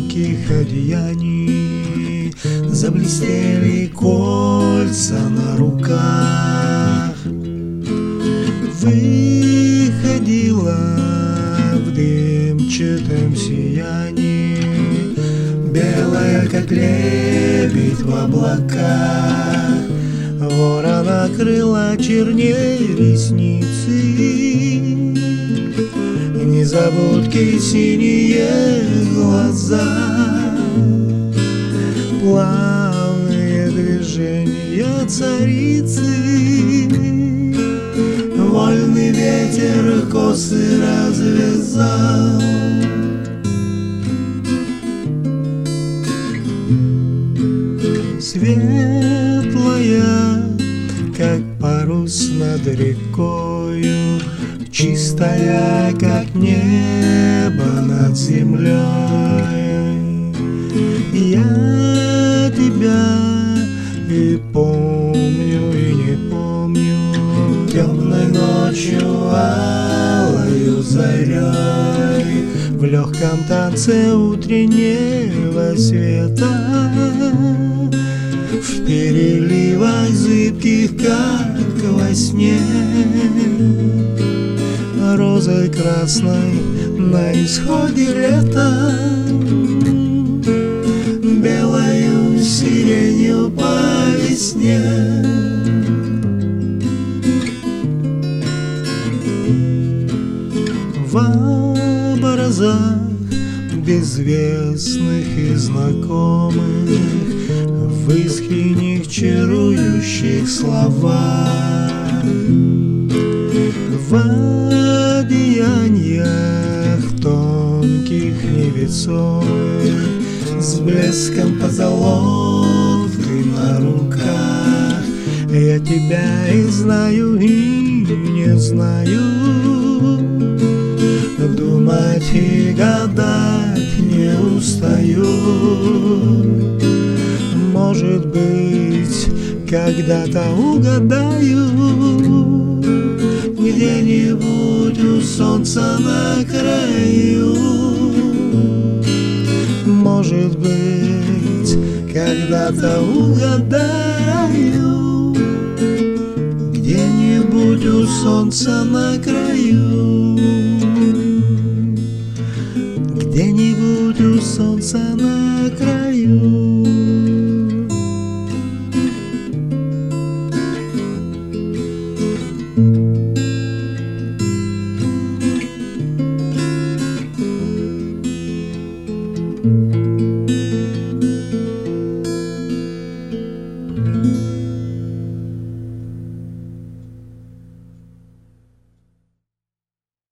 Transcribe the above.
тонких одеяний заблестели кольца на руках. Выходила в дымчатом сиянии, белая, как лебедь в облаках. Ворона крыла черней ресницы, незабудки синие глаза. Плавные движения царицы, вольный ветер косы развязал. Светлая, как парус над рекою, чистая, как небо над землей. Я тебя и помню, и не помню, темной ночью, алою зарей, в легком танце утреннего света, в переливах зыбких, как во сне, розой красной на исходе лета, белою сиренью по весне. В образах безвестных и знакомых, в искренних чарующих словах, в одеяниях тонких невесомых, с блеском позолоты на руках. Я тебя и знаю, и не знаю, думать и гадать не устаю. Может быть, когда-то угадаю, где-нибудь у солнца на краю. Может быть, когда-то угадаю, где-нибудь у солнца на краю. Где-нибудь у солнца на краю.